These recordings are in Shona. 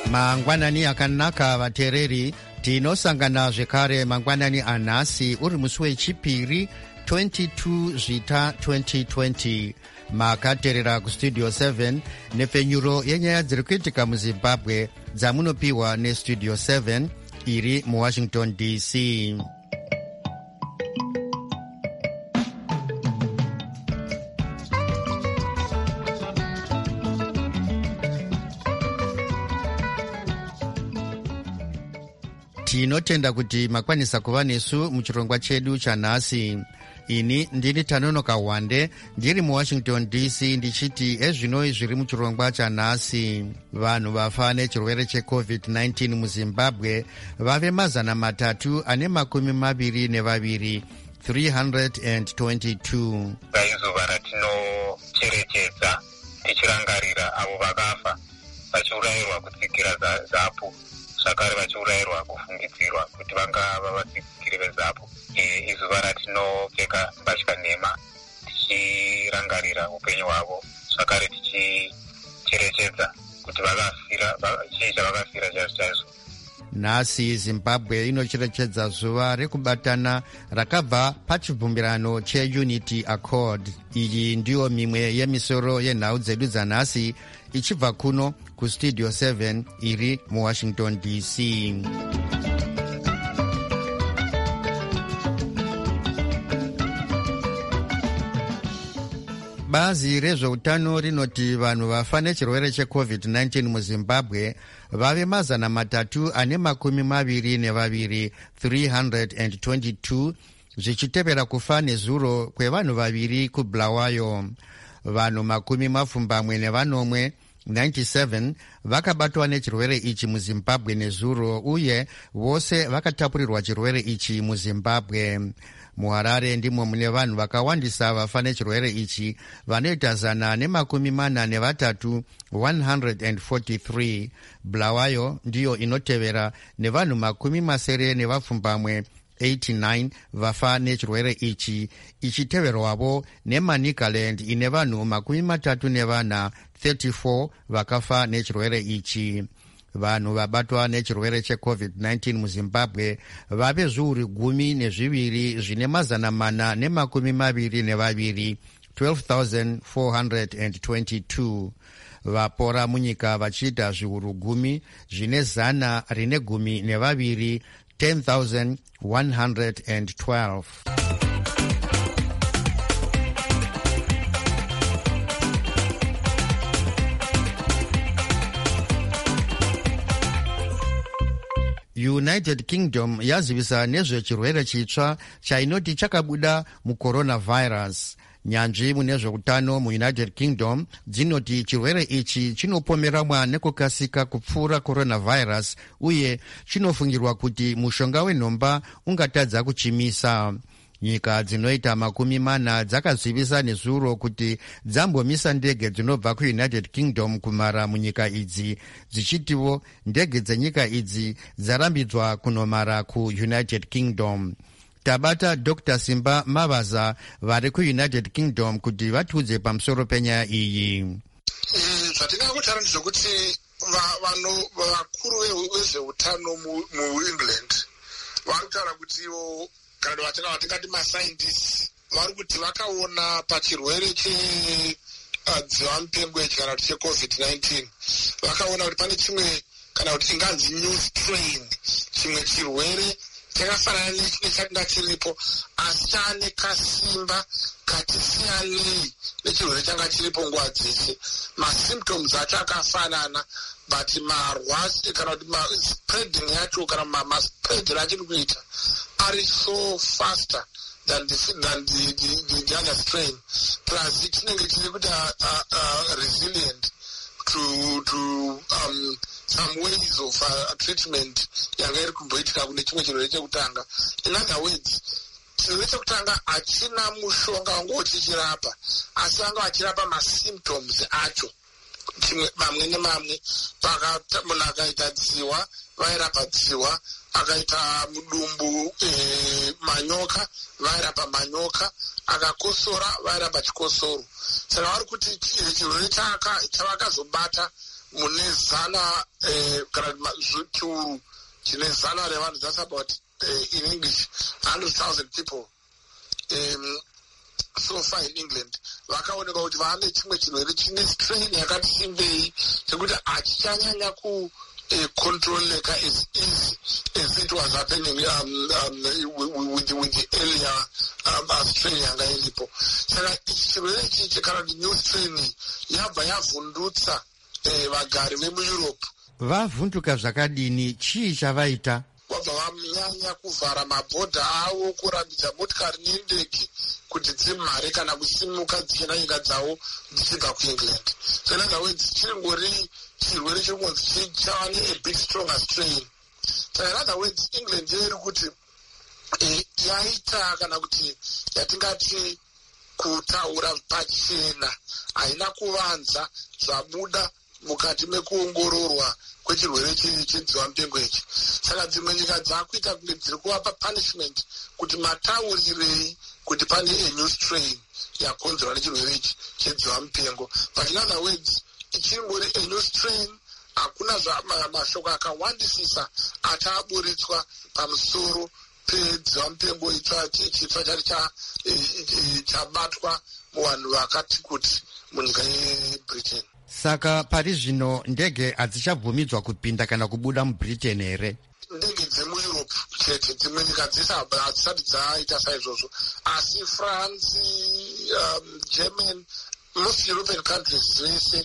mangwanani akanaka vateereri, tinosangana zvekare mangwanani anhasi uri musi wechipiri 22 zvita 2020. makateerera kustudio 7 nepfenyuro yenyaya dziri kuitika muzimbabwe dzamunopiwa nestudio 7 iri muwashington dc. tinotenda kuti makwanisa kuva nesu muchirongwa chedu chanhasi. ini ndini Tanonoka Wande ndiri muwashington dc ndichiti ezvinoi zviri muchirongwa chanhasi. vanhu vafa nechirwere checovid-19 muzimbabwe vave 322 322. paizuva ratinocherechedza tichirangarira avo vakafa vachiurayirwa kutsikira zapu, zvakare vachiurayirwa kufungidzirwa kuti vangava vatsikiri vezapu. izuva ratinopfeka mbatya nhema tichirangarira upenyu hwavo, zvakare tichicherechedza kuti chii chavakafira chaizvo. nhasi zimbabwe inocherechedza zuva rekubatana rakabva pachibvumirano cheunity accord. iyi ndiyo mimwe yemisoro yenhau dzedu dzanhasi ichibva kuno kustudio 7 iri muwashington dc. bazi rezveutano rinoti vanhu vafa nechirwere checovid-19 muzimbabwe vave 322 322, zvichitevera kufa nezuro kwevanhu vaviri kubulawayo. vanhu 28 97 vakabatwa nechirwere ichi muzimbabwe nezuro, uye vose vakatapurirwa chirwere ichi muzimbabwe. muharare ndimo mune vanhu vakawandisa vafa nechirwere ichi, vanoita 143 143. bulawayo ndiyo inotevera nevanhu 89 vafa nechirwere ichi, ichiteverwavo nemanicaland ine vanhu 34 vakafa nechirwere ichi. vanhu vabatwa nechirwere checovid-19 muzimbabwe vave zviuru 12 zvine 422 12,422. vapora munyika vachiita zviuru 10 zvine 112 10,112. united kingdom yazivisa nezvechirwere chitsva chainoti chakabuda mucoronavirus. nyanzvi mune zveutano muunited kingdom dzinoti chirwere ichi chinopomerwa nekukasika kupfuura coronavirus, uye chinofungirwa kuti mushonga wenhomba ungatadza kuchimisa. nyika dzinoita 40 dzakazivisa nezuro kuti dzambomisa ndege dzinobva kuunited kingdom kumara munyika idzi, dzichitiwo ndege dzenyika idzi dzarambidzwa kunomara kuunited kingdom. tabata Dr. Simba Mavaza vari kuunited kingdom kuti vatiudze pamusoro penyaya iyi. zvatingangotara ndezvekuti vanhu vakuru vezveutano muengland vari kutaura kuti ivo kana vatingati mascientists vari kuti vakaona pachirwere chedzivamupengo ichi kana kuti checovid-19 vakaona kuti pane chimwe kana kuti inganzi new strain, chimwe chirwere chakafanana nechimwe chakanga chiripo asi chaane kasimba kati siyanei nechirwere changa chiripo nguva dzese. masymptoms acho akafanana but marwasi kana kuti maspreading yacho kana maspread achiri kuita ari so faster than the other strain, plus chinenge chiri kuti resilient to some ways of treatment yanga iri kumboitika kune chimwe chirwere chekutanga. In other words, chirwere chekutanga hachina mushonga wanga uchichirapa, asi vanga vachirapa masymptoms acho. mamwe nemamwe munhu akaita dziwa vairapa dziwa, akaita mudumbu manyoka vairapa manyoka, akakosora vairapa chikosoro. saka vari kuti chirwere chavakazobata mune zana kana chiuru chine zana revanhu, that's about in English 100,000 people so far in England, vakaoneka kuti vane chimwe chirwere chine strain yakati simbei chekuti hachichanyanya controleka as easy as it was happening with the earlier strain yanga iripo. Saka ichi chirwere ichi kana kuti new strain yabva yavhundutsa vagari vemueurope. Vavhunduka zvakadini? Chii chavaita? Vabva vanyanya kuvhara mabhodha avo, kurambidza motikari nendege kuti dzimhare kana kusimuka dzichienda nyika dzavo dzichibva kuengland. So in other words, chiringori chirwere chiringonzi chava ne a bit stronger strain. So in other words, England iri kuti yaita kana kuti yatingati kutaura pachena, haina kuvanza zvabuda mukati mekuongororwa kwechirwere chedzihwa mupengo ichi. Saka dzimwe nyika dzakuita kunge dziri kuvapa punishment kuti mataurirei kuti pane a new strain yakonzerwa nechirwere ichi chedzihwa mupengo. But in other words, ichingori a new strain, hakuna mashoko akawandisisa ataburitswa pamusoro pedzihwa mupengo chitsva chari chabatwa muvanhu vakati kuti munyika yeBritain. Saka pari zvino ndege hadzichabvumidzwa kupinda kana kubuda muBritain here? Ndege dzemueurope chete, dzimwe nyika hadzisati dzaita saizvozvo, asi France, German, most European countries zvese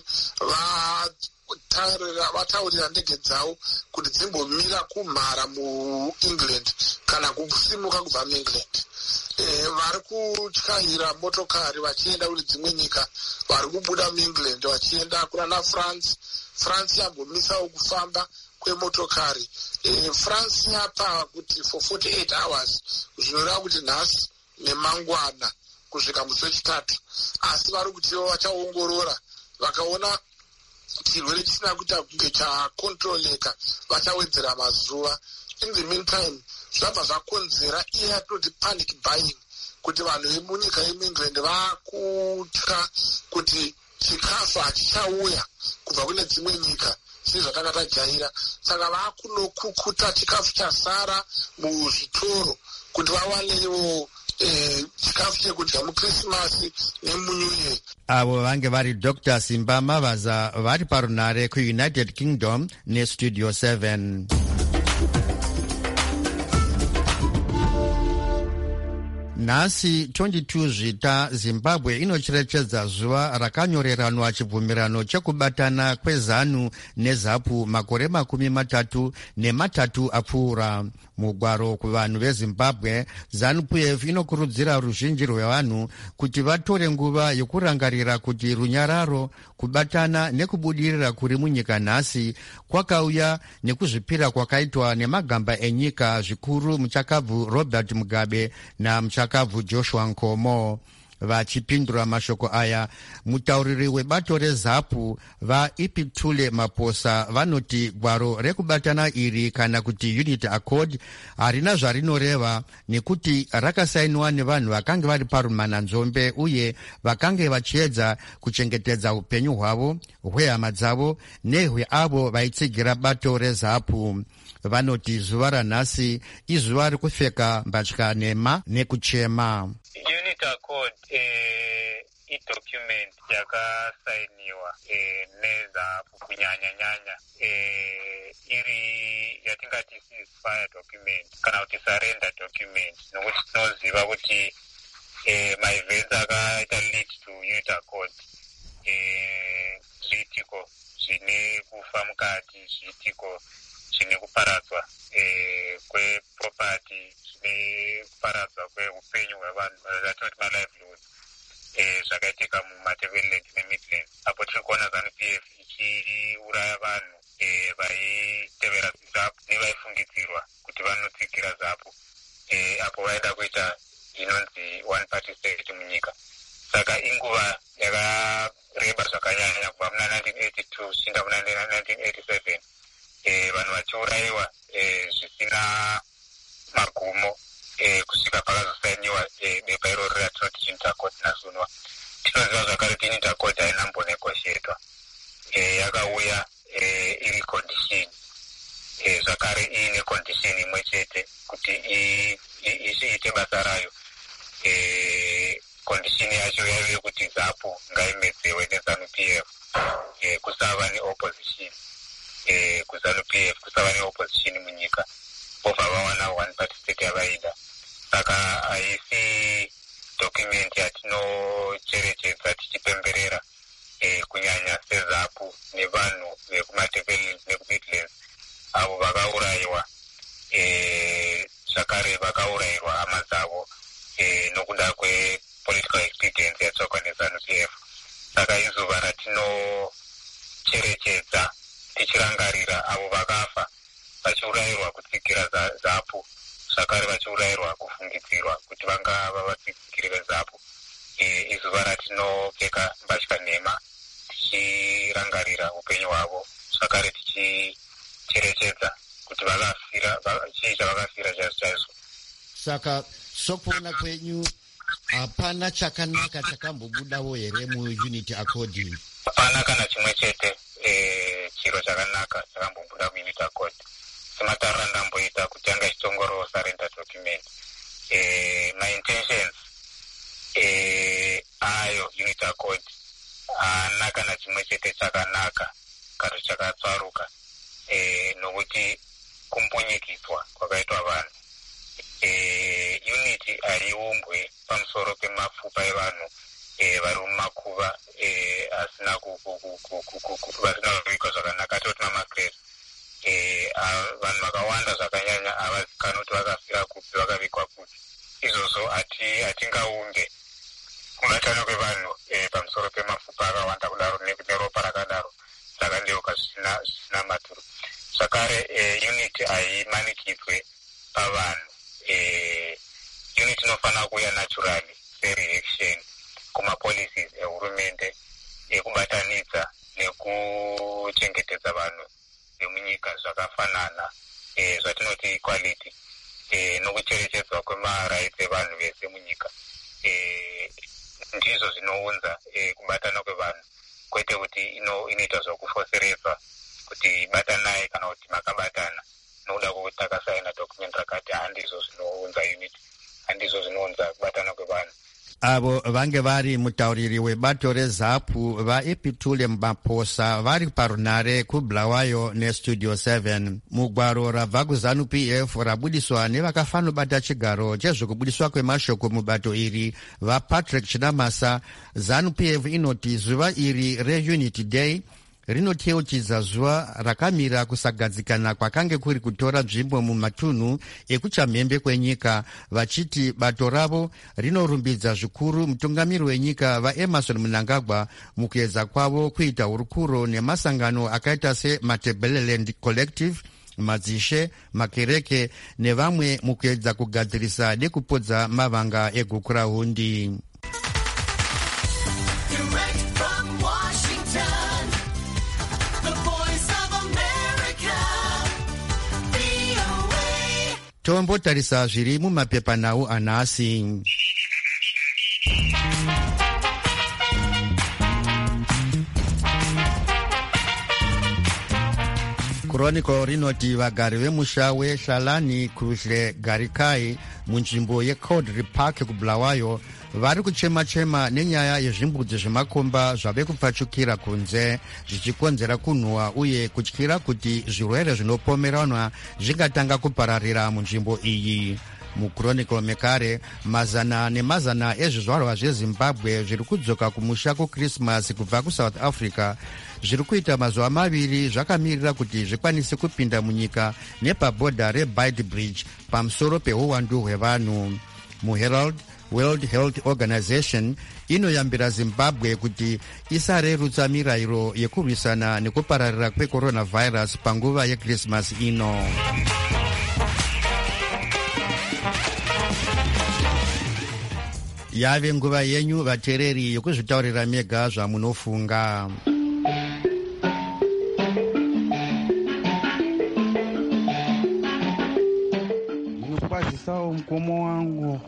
vataurira ndege dzavo kuti dzimbomira kumhara muEngland kana kusimuka kubva muEngland. Vari kutyahira motokari vachienda kune dzimwe nyika, vari kubuda muEngland vachienda kuna France. France yambomisawo kufamba kwemotokari. France yapa kuti for 48 hours, zvinoreva kuti nhasi nemangwana kusvika musi wechitatu, asi vari kutiwo vachaongorora, vakaona chirwere chisina kuita kunge chakontroleka vachawedzera mazuva. In the meantime, zvabva zvakonzera iye yatinoti panic buying, kuti vanhu vemunyika yemuengland vakutya kuti chikafu hachichauya kubva kune dzimwe nyika sezvatanga tajaira. Saka vakunokukuta chikafu chasara muzvitoro kuti vawanewo chikafu chekudya mukrisimasi nemuNew Year. Avo vange vari Dr. Simba Mavaza vari parunare kuUnited Kingdom neStudio 7. Nhasi 22 Zvita, Zimbabwe inocherechedza zuva rakanyoreranwa chibvumirano chekubatana kweZANU neZAPU makore 33 apfuura. Mugwaro kuvanhu veZimbabwe, ZANU-PF inokurudzira ruzhinji rwevanhu kuti vatore nguva yokurangarira kuti runyararo, kubatana nekubudirira kuri munyika nhasi kwakauya nekuzvipira kwakaitwa nemagamba enyika zvikuru muchakabvu Robert Mugabe namuchakabvu Joshua Nkomo. Vachipindura mashoko aya, mutauriri webato reZAPU vaIpitule Maposa vanoti gwaro rekubatana iri kana kuti Unity Accord harina zvarinoreva nekuti rakasainiwa nevanhu vakange vari parumananzombe uye vakange vachiedza kuchengetedza upenyu hwavo, hwehama dzavo nehweavo vaitsigira bato reZAPU. Vanoti zuva ranhasi izuva rekupfeka mbatya nhema nekuchema. Unity Accord idocument yakasainiwa neZAPU kunyanya-nyanya iri yatingati ceasefire document kana kuti surrender document, nokuti tinoziva kuti maevents akaita lead to Unity Accord zviitiko zvine kufa mukati, zviitiko zvine kuparadzwa kweproperty, zvine kuparadzwa kweupenyu hwevanhu, zvatinoti malivelihood, zvakaitika muMatabeleland neMidlands. Apo tiri kuona ZANU-PF ichiuraya vanhu vaitevera ZAPU nevaifungidzirwa kuti vanotsigira ZAPU, apo vaida kuita inonzi one party state munyika. Saka inguva yakareba zvakanyanya kubva muna 1982 zvichienda muna 1987, vanhu vachiurayiwa zvisina magumo kusvika pakazosainiwa bepa iroro ratinoti Unity Accord nasunwa. Tinoziva zvakare kuti Unity Accord haina mbonegoshetwa, yakauya iri condition, zvakare iine condition imwe chete kuti iite basa rayo. Condition yacho yaive kuti ZAPU ngaimedzewe neZANU-PF, kusava neopposition, kuZANU-PF kusava neopposition munyika, obva vawana one party state yavaida. Saka haisi document yatinocherechedza tichipemberera kunyanya seZAPU nevanhu vekumaTebellands nekuMidlands avo vakaurayiwa, zvakare vakaurayirwa hama dzavo nokuda kwepolitical expedience yatsvakwa neZANU-PF. Saka izuva ratinocherechedza tichirangarira avo vakafa vachiurayirwa kutsikira ZAPU, zvakare vachiurayirwa kufungidzirwa kuti vangava vatsikiri veZAPU. Izuva ratinopfeka mbatya nhema tichirangarira upenyu hwavo, zvakare tichicherechedza kuti vakafira chii chavakafira chaizvo. Saka sokuona kwenyu hapana chakanaka chakambobudawo here muUnity Accord? Hapana kana chimwe chete chiro chakanaka chakambobuda muUnity Accord. Sematarira ndamboita kutanga chitongoro surrender document. My intentions ayo Unity Accord haana kana chimwe chete chakanaka kana chakatsaruka, nokuti kumbunyikidzwa kwakaitwa vanhu. Unity haiumbwe pamusoro pemapfupa evanhu vari mumakuva asina kuvikwa zvakanaka, toti mamakresi. Vanhu vakawanda zvakanyanya havazikanwa kuti vakafira kupi, vakavikwa kupi. Izvozvo hatingaunge kubatana kwevanhu pamusoro pemapfupa akawanda kudaro neropa rakadaro, saka ndeuka zvisina maturo. Zvakare Unity haimanikidzwe pavanhu. Unity inofanira kuuya naturally sereaction kumapolicies ehurumende ekubatanidza nekuchengetedza vanhu vemunyika zvakafanana, zvatinoti equality, nokucherechedzwa kwemarights evanhu vese munyika. Ndizvo zvinounza kubatana kwevanhu, kwete kuti inoitwa zvokufoseredzwa kuti batanai kana kuti makabatana nokuda kwokuti takasaina document rakati. Handizvo zvinounza Unity, handizvo zvinounza kubatana kwevanhu. Avo vange vari mutauriri webato reZAPU vaEpitule Maposa vari parunare kuBulawayo neStudio 7. Mugwaro rabva kuZANU-PF rabudiswa nevakafanobata chigaro chezvekubudiswa kwemashoko mubato iri vaPatrick Chinamasa. ZANU-PF inoti zuva iri reUnity Day rinoteuchidza zuva rakamira kusagadzikana kwakange kuri kutora nzvimbo mumatunhu ekuchamhembe kwenyika, vachiti bato ravo rinorumbidza zvikuru mutungamiri wenyika vaEmerson Mnangagwa mukuedza kwavo kuita hurukuro nemasangano akaita seMatabeleland Collective, Madzishe, Makereke nevamwe mukuedza kugadzirisa nekupodza mavanga egukurahundi. Tombotarisa zviri mumapepanhau anhasi. Chronicle rinoti vagari vemusha weShalani Kruhle Garikai munzvimbo yeCaudry Park kuBulawayo vari kuchema-chema nenyaya yezvimbudzi zvemakomba zvave kupfachukira kunze zvichikonzera kunhuhwa uye kutyira kuti zvirwere zvinopomeranwa zvingatanga kupararira munzvimbo iyi. MuChronicle mekare, mazana nemazana ezvizvarwa zveZimbabwe zviri kudzoka kumusha kuChristmas kubva kuSouth Africa zviri kuita mazuva maviri zvakamirira kuti zvikwanise kupinda munyika nepabhodha reBeitbridge pamusoro peuwandu hwevanhu. MuHerald, World Health Organization inoyambira Zimbabwe kuti isarerutsa mirayiro yekurwisana nekupararira kwecoronavirus panguva yeChristmas ino. Yave nguva yenyu vateereri yokuzvitaurira mega zvamunofunga. Ndinokubazisawo mukomo wangu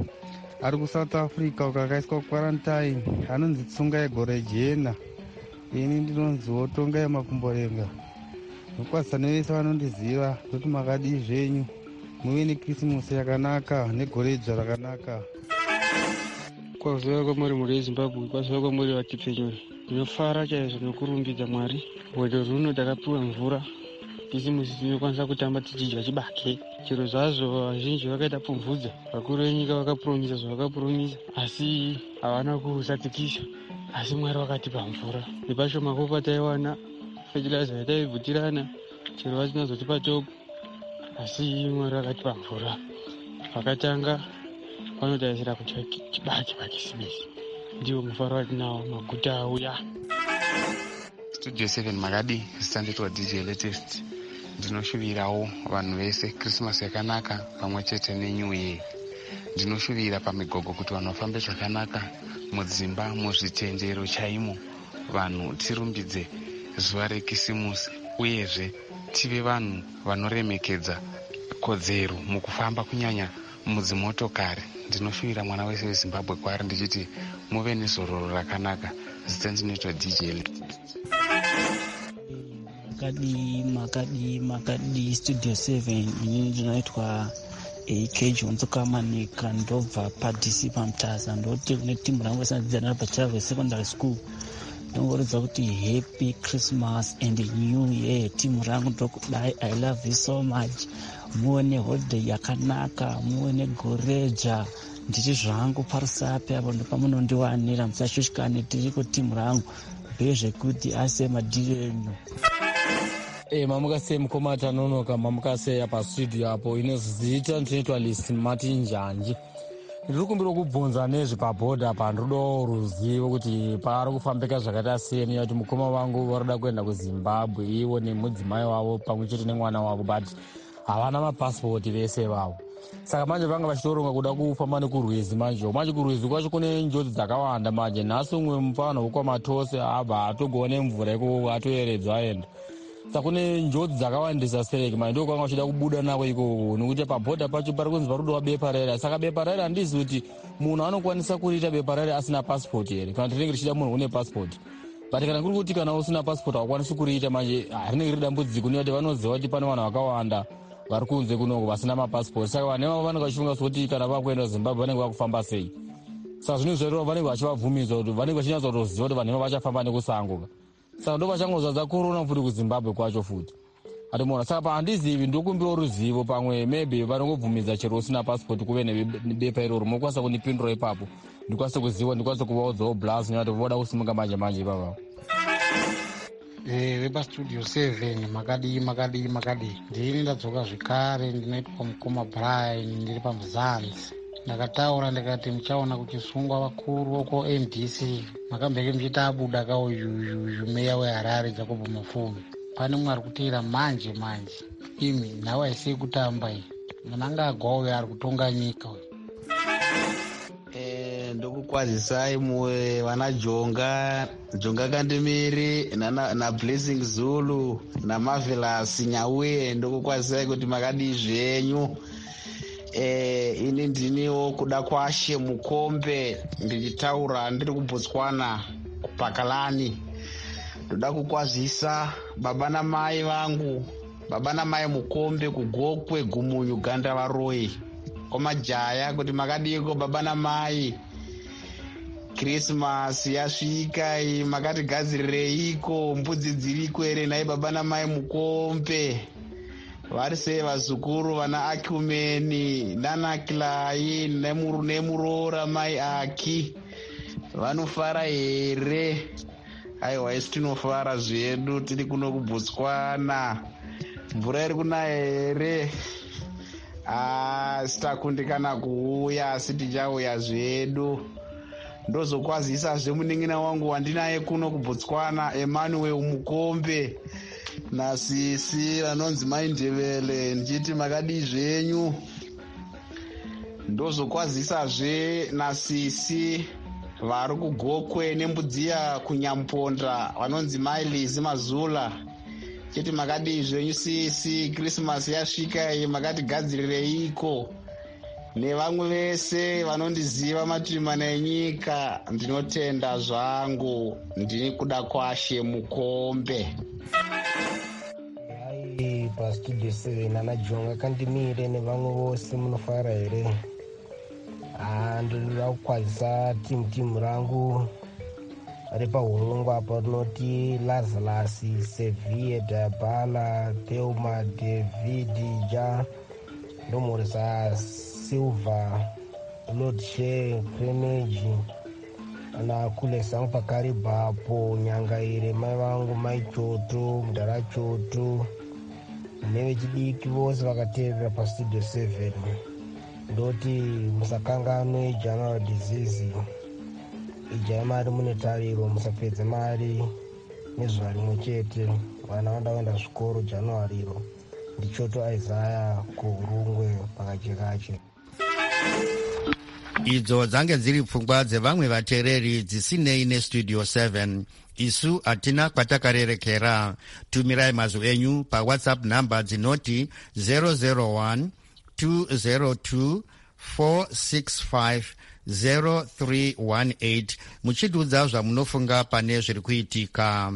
ari kuSouth Africa ukakaiswa quarantine, anonzi Tsungai Gorejena. ini ndinonzi Wotongai Makumborenga. Nokwanisa nevese vanondiziva kuti makadii zvenyu, muve nekirisimusi yakanaka negoreja rakanaka. Kwaziva kwamuri muri weZimbabwe, kwaziva kwamuri vachipenyuri. Ndinofara chaizvo nokurumbidza Mwari. Rwendo runo takapiwa mvura, kisimusi tinokwanisa kutamba tichidya chibage. Chero zvazvo vazhinji vakaita pfumvudza, vakuru venyika vakapromisa zvavakapromisa, asi havana kusatikisa. Asi Mwari vakatipa mvura. Nepashoma kopa taiwana, fertilizer yataibvutirana, chero vasina zotipa chopu, asi Mwari vakatipa mvura. Vakatanga vanotarisira kuti chibage pakisimisi. Ndiwo mufaro watinawo, maguta auya. Studio 7 makadi, standetwa DJ Latest. Ndinoshuvirawo vanhu vese Christmas yakanaka pamwe chete neNew Year. Ndinoshuvira pamigogo kuti vanhu vafambe zvakanaka mudzimba, muzvitendero chaimo. Vanhu tirumbidze zuva rekisimusi, uyezve tive vanhu vanoremekedza kodzero mukufamba, kunyanya mudzimotokari. Ndinoshuvira mwana wese weZimbabwe kwaari ndichiti muve nezororo rakanaka. Zita ndinoitwa DJ Latest. Makadi Studio 7 ini ndinoitwa AK Jonzo Kamanika, ndobva paDC paMutaza, ndoti kune timu rangu esanadzidzana paChavwe Secondary School. Ndongoridza kuti Happy Christmas and New Year. Timu rangu ndokudai, I love you so much. Muone holiday yakanaka, muone goreja. Nditi zvangu parusape apo ndapamunondiwanira, musashushikane, tiri kutimu rangu. Bezvekuti ase madiro enyu. Mamukase mukomata nonoka, mamukase apa studio apo inozita ndinoitwa List Martin Njanji. Ndiri kumbira kubvunza nezvepabhodha pandodawo ruzivo kuti pari kufambika zvakaita sei, kuti mukoma wangu varida kuenda kuZimbabwe, ivo nemudzimai wavo pamwe chete nemwana wavo, but havana mapasipoti vese vavo. Saka manje vanga vachitoronga kuda kufamba nekurwizi. Manje kurwizi kwacho kune njodzi dzakawanda. Manje nhasi umwe mufana wekwaMatose abva atogone mvura iko atoeredzwa aenda. Saka kune njodzi dzakawandisa sereki. Manje ndiko kwanga vachida kubuda nako ikoko, nokuti pabhodha pacho pari kunzi parodawo bepa raira. Saka bepa raira handizi kuti munhu anokwanisa kuriita bepa raira asina pasipoti here, kana tinenge tichida munhu une pasipoti. But kana kuri kuti kana usina pasipoti haukwanisi kuriita, manje rinenge riri dambudziko, nekuti vanoziva kuti pane vanhu vakawanda vari kunze kunoko vasina mapasipoti. Saka vanhu ivavo vanenge vachifunga kuti kana vakuenda Zimbabwe vanenge vakufamba sei. Saka zvinhu zvaitova vanenge vachivabvumidza kuti vanenge vachinyatsa kutoziva kuti vanhu ivavo vachafamba nekusanguka. Saka ndo vachangozadza korona futi kuZimbabwe kwacho futi. Atimona, saka pahandizivi ndokumbirawo ruzivo, pamwe maybe vanongobvumidza chero usina pasipoti kuve nebepa iroro. Mokwanisa kundipindura ipapo ndikwanise kuziva, ndikwanise kuvaudzawo blast nyati voda kusimuka manje manje ipapavo. VepaStudio 7 makadi ndini ndadzoka zvekare. Ndinoitwa mukoma Brian, ndiri paMuzanzi. Ndakataura ndikati muchaona kuchisungwa vakuru voko MDC, makambeke muchiita abuda kauyu meya weHarare Jacob Mufumi. Pane mwari kutiira manje imi nhau haisei kutamba iyi, munanga agwauyo ari kutonga nyika uyu. Ndokukwazisai muwe vana Jonga Kandemiri na Blessing Zulu na Marvelous Nyauye, ndokukwazisai kuti makadii zvenyu. Ini ndiniwo kuda kwashe Mukombe, ndichitaura ndiri kuBotswana kuPakalani. Ndoda kukwazisa baba namai vangu, baba namai Mukombe kuGokwe Gumunyu Gandavaroyi kwamajaya, kuti makadiko baba namai. Christmas yasvika, makatigadzireiko? Mbudzi dziriko here nai baba namai Mukombe? Vari sei vazukuru vana Akumeni nana Kilai nemurora mai Aki? Vanofara here? Aiwa, isi tinofara zvedu, tiri kuno kuBotswana. Mvura iri kunaya here? Sitakundikana kuuya, asi tichauya zvedu. Ndozokwazisa zvemunin'ina wangu wandinaye kuno kuBotswana, Emmanuel Mukombe nasisi vanonzi Maindevele, ndichiti makadii zvenyu. Ndozokwazisazve nasisi vari kuGokwe nembudziya kuNyamponda vanonzi Mailizi Mazula, chiti makadii zvenyu sisi. Christmas yasvika iyi, makatigadzireiko? nevamwe vese vanondiziva matimana enyika. Ndinotenda zvangu, ndini kuda kwashe mukombe. Hai pastudio 7 anajonga kandimire nevamwe vose munofara here. Ndinoda kukwazisa timu rangu ripa Hurungwa apa rinoti Lazarus, Seville, Dabala, Theuma, David, Ja, ndomhoresa Silva, Lodshare, Crenage, ana kule sangu pakaribapo Nyangaire, mai vangu Maichoto, Mudharachoto, nevechidiki vose vakateerera pastudio 7. Ndoti musakanganwe general disease. Ijaya mari mune tariro, musapedze mari nezuva rimwe chete. Vana vandaenda zvikoro Januariro. Ndichoto Isaiah kuHurungwe pakachekache. Idzo dzange dziri pfungwa dzevamwe vateereri dzisinei nestudio 7. Isu hatina kwatakarerekera. Tumirai mazwi enyu paWhatsApp namba dzinoti 001 202 465 0318 muchidudza zvamunofunga pane zviri kuitika.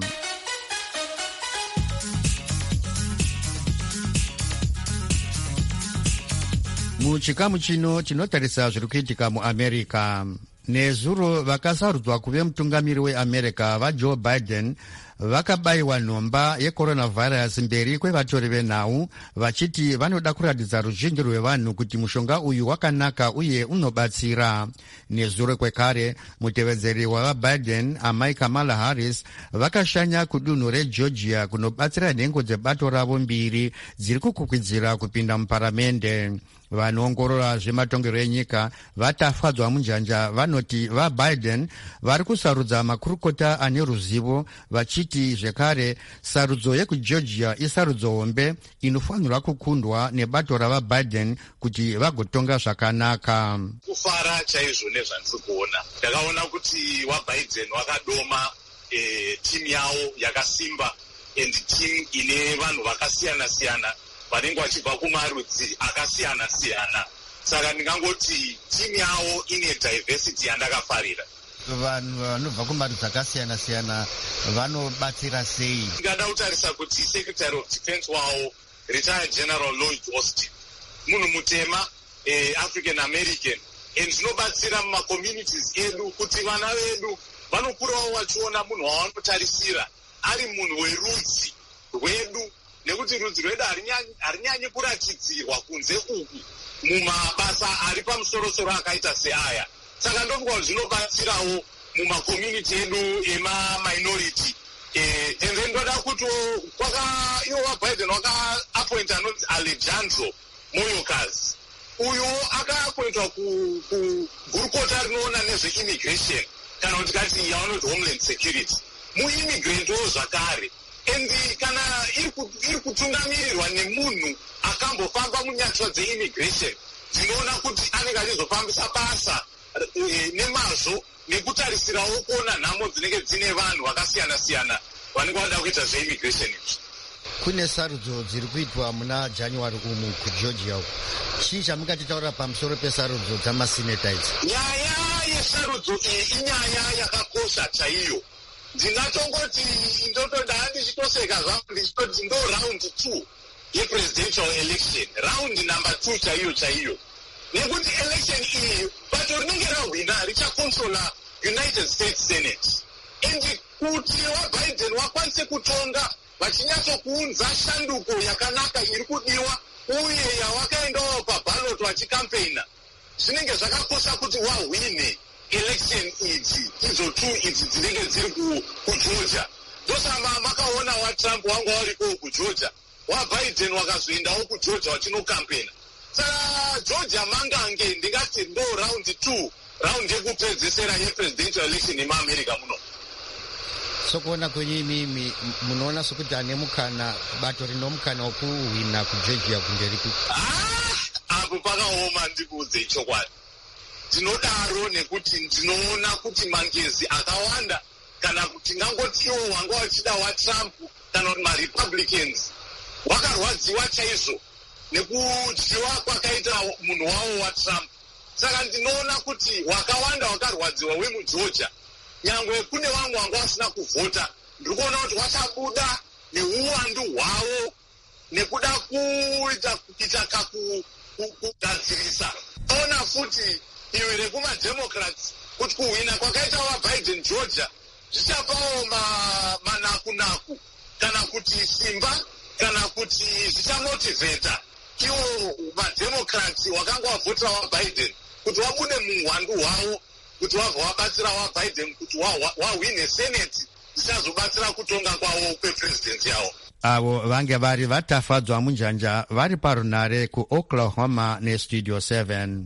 Muchikamu chino tinotarisa zviri kuitika muAmerica. Nezuro vakasarudzwa kuve mutungamiri weAmerica vaJoe Biden vakabayiwa nhomba yecoronavirus mberi kwevatori venhau vachiti vanoda kuratidza ruzhinji rwevanhu kuti mushonga uyu wakanaka uye unobatsira. Nezuro kwekare mutevedzeri wavaBiden amai Kamala Harris vakashanya kudunhu reGeorgia kunobatsira nhengo dzebato ravo mbiri dziri kukwikwidzira kupinda muparamende. Vanoongorora zvematongero enyika vatafadzwa munjanja vanoti vaBiden vari kusarudza makurukota ane ruzivo vachiti zvekare sarudzo yekuGeorgia isarudzo hombe inofanirwa kukundwa nebato ravaBiden kuti vagotonga zvakanaka. Kufara chaizvo nezvandiri kuona. Ndakaona kuti vaBiden vakadoma timu yavo yakasimba and timu ine vanhu vakasiyana siyana vanenge vachibva kumarudzi akasiyana-siyana. Saka ndingangoti timu yavo ine diversity yandakafarira. Vanhu vanobva kumarudzi akasiyana-siyana vanobatsira sei? Ndingada kutarisa kuti Secretary of Defense wavo retired General Lloyd Austin munhu mutema African American, and zvinobatsira mumacommunities edu kuti vana vedu vanokurawo vachiona munhu wavanotarisira ari munhu werudzi rwedu, nekuti rudzi rwedu harinyanyi kuratidzirwa kunze uku mumabasa ari pamusoro-soro akaita seaya. Saka ndofunga zvinobatsirawo mumakommunity edu ema-minority. And then ndoda kuti iwo vaBiden waka-appointa anonzi Alejandro Mayorkas. Uyu aka-appointwa kugurukota rinoona nezve-immigration, kana kuti kati yavanoti homeland security. Muimmigrant-wo zvakare. And kana iri kutungamirirwa nemunhu akambofamba munyasha dze-immigration, ndinoona kuti anenge achizofambisa basa nemazvo nekutarisirawo kuona nhamo dzinenge dzine vanhu vakasiyana-siyana vanenge vada kuita zve-immigration izvi. Kune sarudzo dziri kuitwa muna January umu kuGeorgia uku. Chii chamungatitaura pamusoro pesarudzo dzamaseneta idzi? Nyaya yesarudzo iyi inyaya yakakosha chaiyo. Ndingatongoti ndotoda ndichitoseka zvangu ndichitoti ndo round 2 yepresidential election, round number 2 chaiyo. Nekuti election iyi bato rinenge rahwina richakontrola United States Senate. And kuti vaBiden vakwanise kutonga vachinyatsokuunza shanduko yakanaka iri kudiwa uye yavakaendawo paballot vachikampeyina, zvinenge zvakakosha kuti wahwine election idzi idzo 2 idzi dzinenge dziri kuGeorgia. Ndosaka makaona waTrump wanga wariko kuGeorgia, waBiden wakazoendawo kuGeorgia wachinokampena. Saka Georgia mangange ndingati ndo round 2, round yekupedzesera yepresidential election yemuAmerica muno. Sokuona kwenye imi munoona sokuti ane mukana bato rino mukana wokuhwina kuGeorgia kunderipi? Apo pakaoma ndikuudze chokwadi. Ndinodaro nekuti ndinoona kuti mangezi akawanda, kana kuti ngangoti iwo wanga wachida waTrump kana kuti maRepublicans wakarwadziwa chaizvo nekudyiwa kwakaita munhu wavo waTrump. Saka ndinoona kuti wakawanda wakarwadziwa wemugeorgia, nyangwe kune vamwe vanga vasina kuvhota, ndiri kuona kuti wachabuda neuwandu hwavo nekuda kuita kakugadzirisa. Ona futi iwe rekumademocrats kuti kuhwina kwakaita waBiden Georgia zvichapawo manakunaku kana kuti simba kana kuti zvichamotivheta iwo mademocrats wakanga wavhotera waBiden kuti wabude muhwandu hwavo kuti wabva wabatsira waBiden kuti wahwine senate zvichazobatsira kutonga kwavo kweprezidensi yavo. Avo vange vari vatafadzwa munjanja vari parunare kuOklahoma neStudio 7.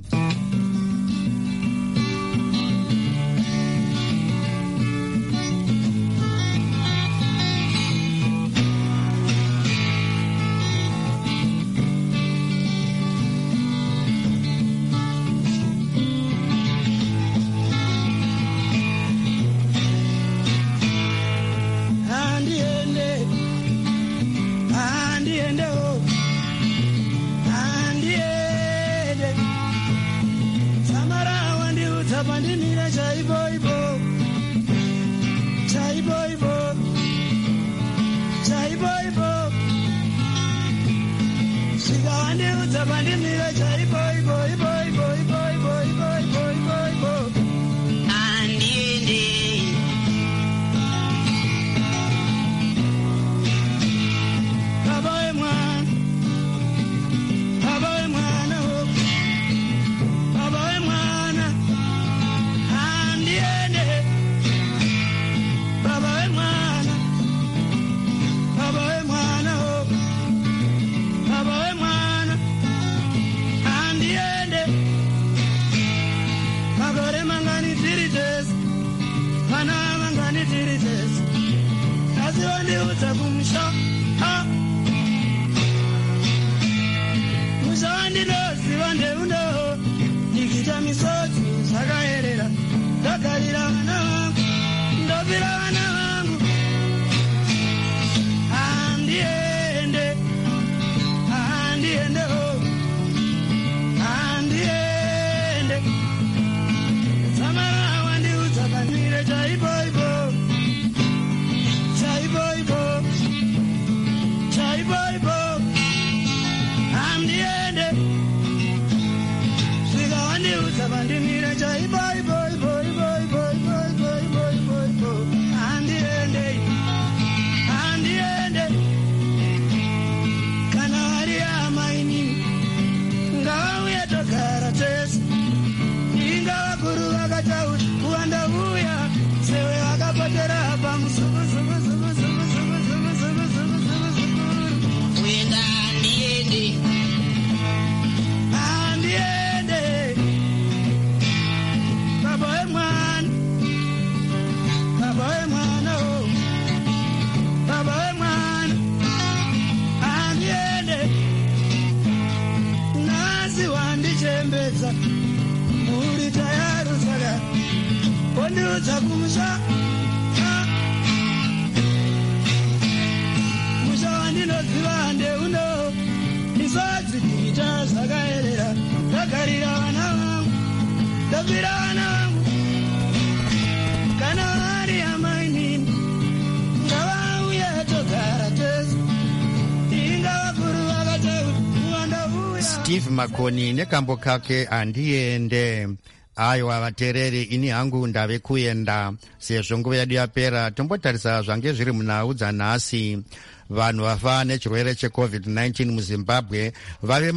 Steve Makoni nekambo kake andiende. Aiwa vatereri, ini hangu ndave kuenda. Sezvo nguva yedu yapera, tombotarisa zvange zviri munhau dzanhasi. Vanhu vafa nechirwere cheCovid-19 muZimbabwe vave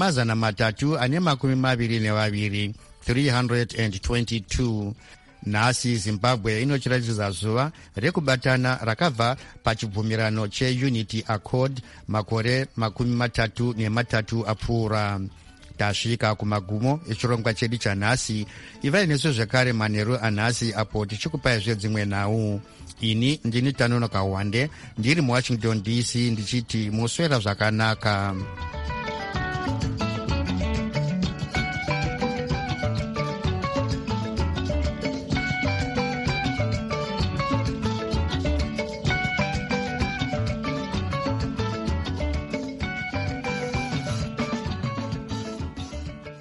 322, 322. Nhasi Zimbabwe inochiratidza zuva rekubatana rakabva pachibvumirano cheUnity Accord makore 33 apfuura. Tasvika kumagumo echirongwa chedu chanhasi. Ivai nesu zvekare manheru anhasi apo tichikupai zvedzimwe nhau. Ini ndini Tanonoka Wande ndiri muWashington DC ndichiti muswera zvakanaka.